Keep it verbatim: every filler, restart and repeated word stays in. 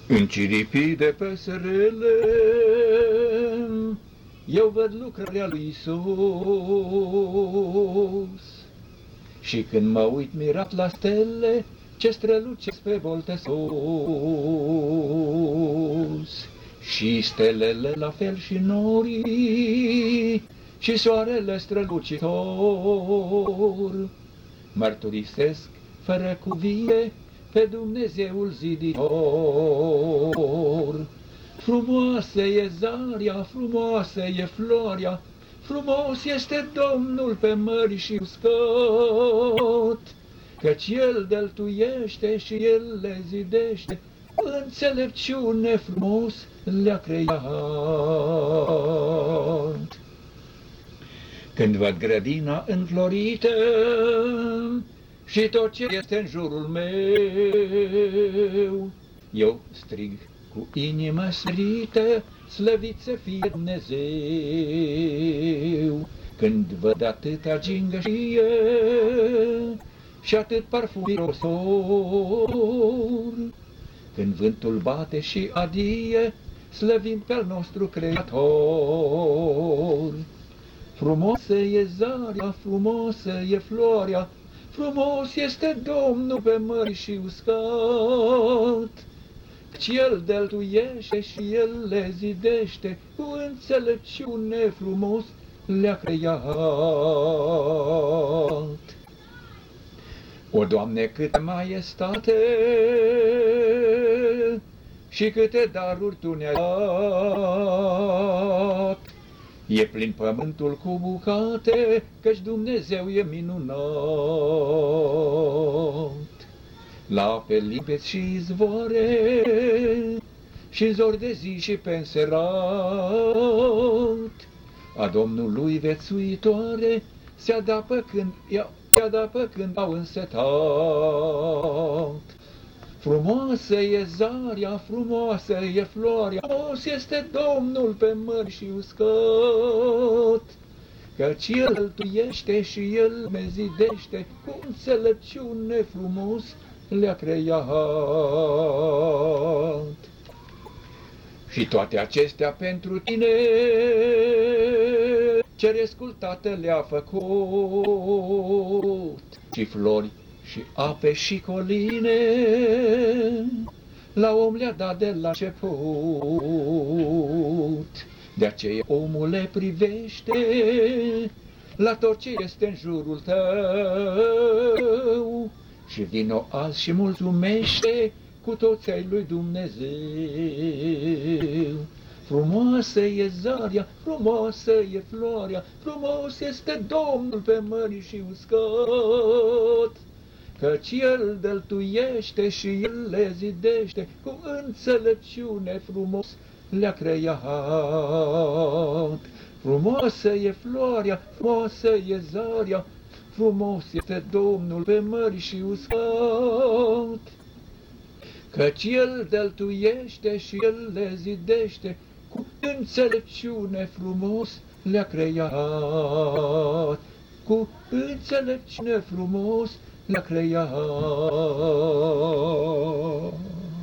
În ciripii de păsărele eu văd lucrarea lui Iisus, și când mă uit mirat la stele ce strălucesc pe volte sus, și stelele la fel și norii, și soarele strălucitor, mărturisesc fără cuvinte pe Dumnezeul ziditor. Frumoasă e zarea, frumoasă e floarea, frumos este Domnul pe mări și uscat, căci El dăltuiește și El le zidește, înțelepciune frumos le-a creat. Când văd grădina înflorită și tot ce este în jurul meu, eu strig cu inima sferită, slăvit să fie Dumnezeu. Când văd atâta gingășie și atât parfum mirosor, când vântul bate și adie, slăvind pe al nostru Creator. Frumosă e zarea, frumoasă e floarea, frumos este Domnul pe mări și uscat, căci El dăltuiește și El le zidește, cu înțelepciune frumos le-a creat. O, Doamne, câtă maestate și câte daruri Tu ne-ai dat! E plin pământul cu bucate, căci Dumnezeu e minunat. La ape limpezi și izvoare, și în zori de zi și pe înserat, a Domnului vețuitoare se adapă când, se adapă când au însetat. Frumoasă e zarea, frumoasă e floarea, frumos este Domnul pe mări și uscat, căci El dăltuiește și El me zidește, cu înțelepciune frumos le-a creat. Și toate acestea pentru Tine, Cerescul Tată le-a făcut, și flori și ape și coline, la om le-a dat de la început. De aceea omul le privește la tot ce este în jurul tău, și vino azi și mulțumește cu toți ai lui Dumnezeu. Frumoasă e zarea, frumoasă e floarea, frumos este Domnul pe mări și uscat, căci El dăltuiește și El le zidește, cu înțelepciune frumos le-a creat. Frumoasă e floarea, frumoasă e zarea, frumos este Domnul pe mări și uscat, căci El dăltuiește și El le zidește, cu înțelepciune frumos le-a creat. Cu înțelepciune frumos le-a creat.